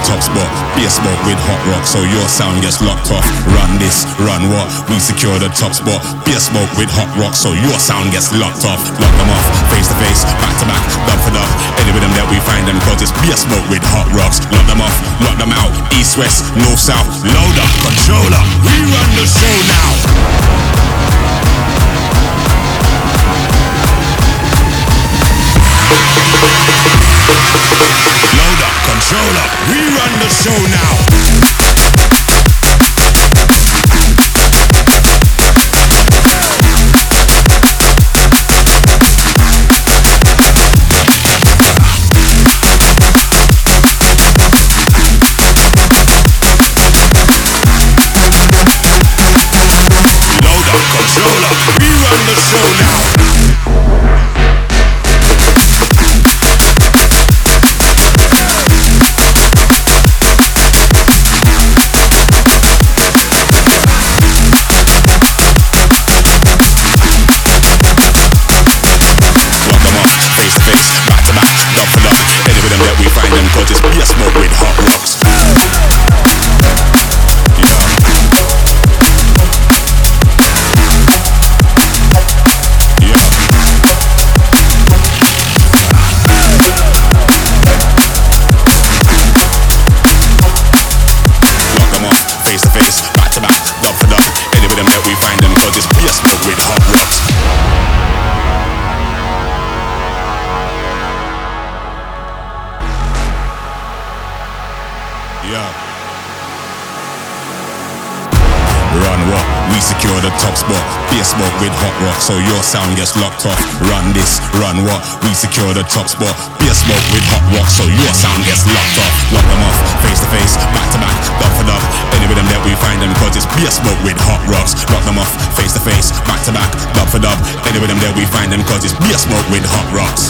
top spot. Beer smoke with hot rock, so your sound gets locked off. Run this, run what? We secure the top spot. Beer smoke with hot rock, so your sound gets locked off. Lock them off, face to face, back to back, dub for dub. Any rhythm that we find them, cause it's beer smoke with hot rocks. Lock them off, lock them out. East, west, north, south. Load up, controller. We run the show now. Load up, controller, we run the show now. Load up, controller, we run the show now. Cause it's beer smoke with hot rocks. Lock them off, face to face, back to back, dub for dub. Any rhythm that we find them, cause it's beer smoke with hot rocks. Run what? We secure the top spot. Beer smoke with hot rock, so your sound gets locked off. Run this, run what? We secure the top spot. Beer smoke with hot rock, so your sound gets locked off. Lock them off, face to face, back to back, dub for dub. Any rhythm that we find them, cause it's beer smoke with hot rocks. Lock them off, face to face, back to back, dub for dub. Any rhythm that we find them, cause it's beer smoke with hot rocks.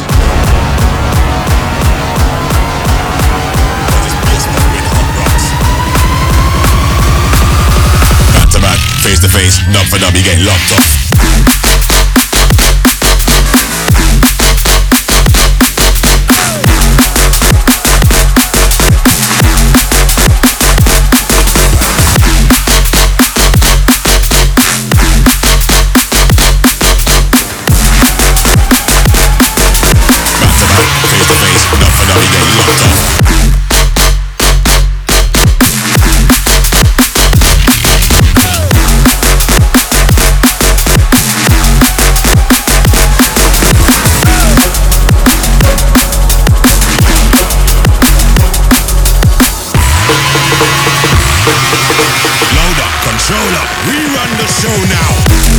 Face to face, dub for dub, you get locked off. Back to back, face to face, dub for dub, you get locked off. Load up, controller, we run the show now.